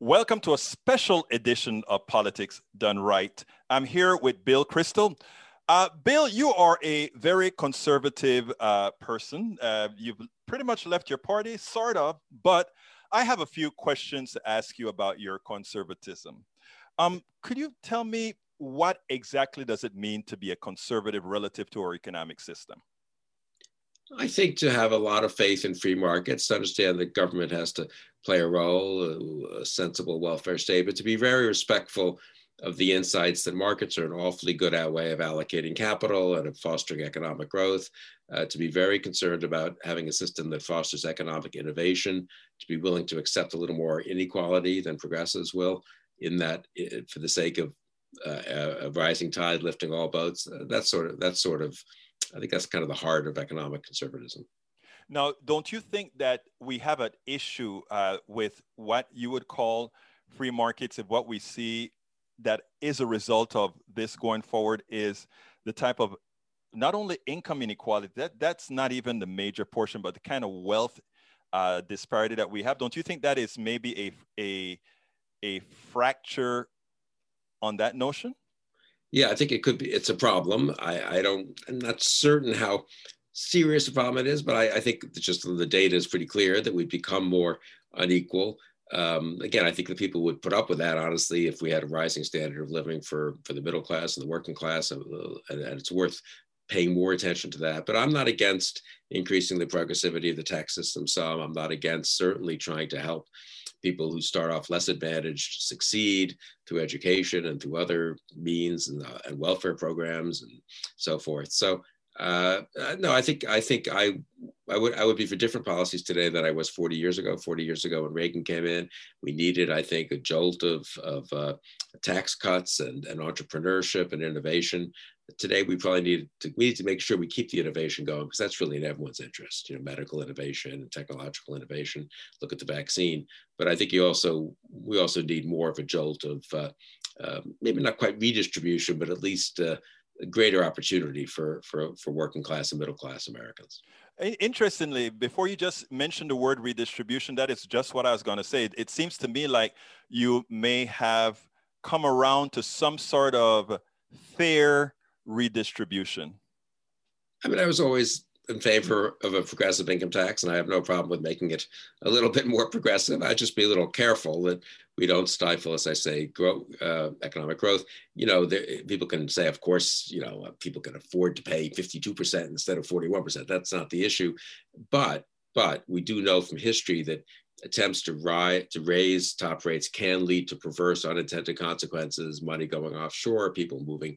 Welcome to a special edition of Politics Done Right. I'm here with Bill Kristol. Bill, you are a very conservative person. You've pretty much left your party, sort of, but I have a few questions to ask you about your conservatism. Could you tell me what exactly does it mean to be a conservative relative to our economic system? I think to have a lot of faith in free markets, to understand that government has to play a role, a sensible welfare state, but to be very respectful of the insights that markets are an awfully good way of allocating capital and of fostering economic growth, to be very concerned about having a system that fosters economic innovation, to be willing to accept a little more inequality than progressives will, in that for the sake of a rising tide lifting all boats. That's sort of I think that's kind of the heart of economic conservatism. Now, don't you think that we have an issue with what you would call free markets, and what we see that is a result of this going forward is the type of not only income inequality, that's not even the major portion, but the kind of wealth disparity that we have? Don't you think that is maybe a fracture on that notion? Yeah, I think it could be. It's a problem. I'm not certain how serious a problem it is, but I think just the data is pretty clear that we've become more unequal. Again, I think that people would put up with that, honestly, if we had a rising standard of living for the middle class and the working class, and it's worth paying more attention to that. But I'm not against increasing the progressivity of the tax system some. I'm not against certainly trying to help people who start off less advantaged succeed through education and through other means and welfare programs and so forth. So no, I think I would be for different policies today than I was 40 years ago. 40 years ago when Reagan came in, we needed, I think, a jolt of tax cuts and entrepreneurship and innovation. Today, we need to make sure we keep the innovation going, because that's really in everyone's interest. Medical innovation and technological innovation. Look at the vaccine. But I think we also need more of a jolt of maybe not quite redistribution, but at least greater opportunity for working class and middle class Americans. Interestingly, before you just mentioned the word redistribution, that is just what I was going to say. It seems to me like you may have come around to some sort of fair redistribution. I mean, I was always in favor of a progressive income tax, and I have no problem with making it a little bit more progressive. I'd just be a little careful that we don't stifle, as I say, economic growth. People can say, of course, people can afford to pay 52% instead of 41%. That's not the issue. But we do know from history that attempts to raise top rates can lead to perverse unintended consequences, money going offshore, people moving,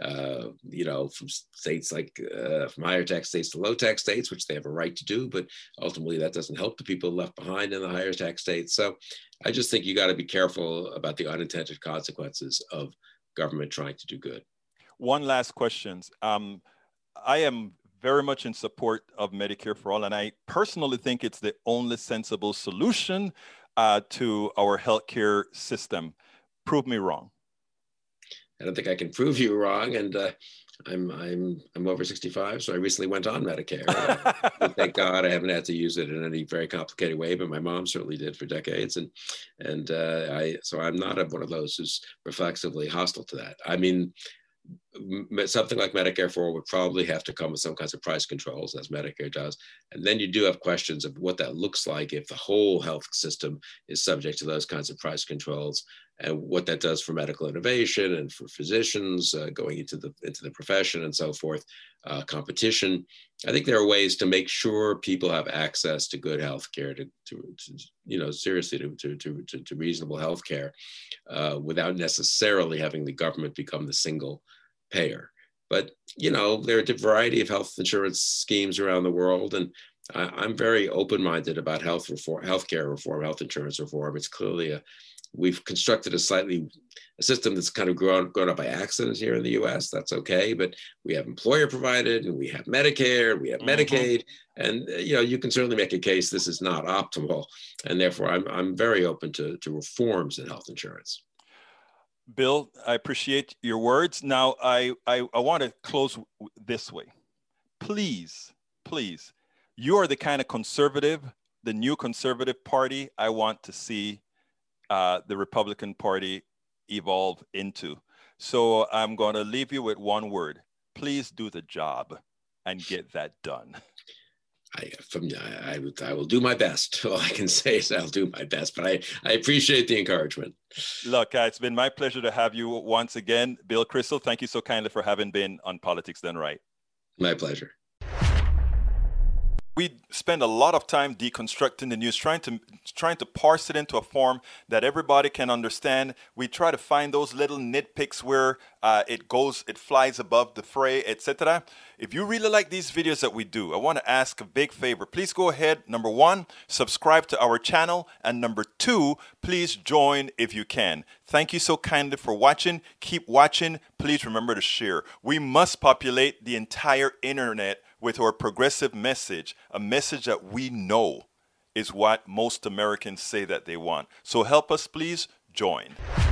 from states like from higher tax states to low tax states, which they have a right to do, but ultimately that doesn't help the people left behind in the higher tax states. So I just think you got to be careful about the unintended consequences of government trying to do good. One last question. I am very much in support of Medicare for All, and I personally think it's the only sensible solution to our healthcare system. Prove me wrong. I don't think I can prove you wrong, and I'm over 65, so I recently went on Medicare. Thank God I haven't had to use it in any very complicated way, but my mom certainly did for decades, and so I'm not one of those who's reflexively hostile to that. I mean, something like Medicare for All would probably have to come with some kinds of price controls, as Medicare does. And then you do have questions of what that looks like if the whole health system is subject to those kinds of price controls, and what that does for medical innovation and for physicians going into the profession and so forth, competition. I think there are ways to make sure people have access to good health care, to reasonable health care, without necessarily having the government become the single payer. But there are a variety of health insurance schemes around the world, and I'm very open-minded about healthcare reform, health insurance reform. It's clearly we've constructed a system that's kind of grown up by accident here in the U.S. That's okay, but we have employer provided, and we have Medicare, and we have Medicaid, and you can certainly make a case this is not optimal, and therefore I'm very open to reforms in health insurance. Bill, I appreciate your words. Now, I want to close this way. Please, you are the kind of conservative, the new conservative party I want to see the Republican Party evolve into. So I'm going to leave you with one word. Please do the job and get that done. I will do my best. All I can say is I'll do my best, but I appreciate the encouragement. Look, it's been my pleasure to have you once again. Bill Kristol, thank you so kindly for having been on Politics Done Right. My pleasure. We spend a lot of time deconstructing the news, trying to parse it into a form that everybody can understand. We try to find those little nitpicks where it flies above the fray, etc. If you really like these videos that we do, I want to ask a big favor. Please go ahead, number one, subscribe to our channel, and number two, please join if you can. Thank you so kindly for watching. Keep watching. Please remember to share. We must populate the entire internet with our progressive message, a message that we know is what most Americans say that they want. So help us, please join.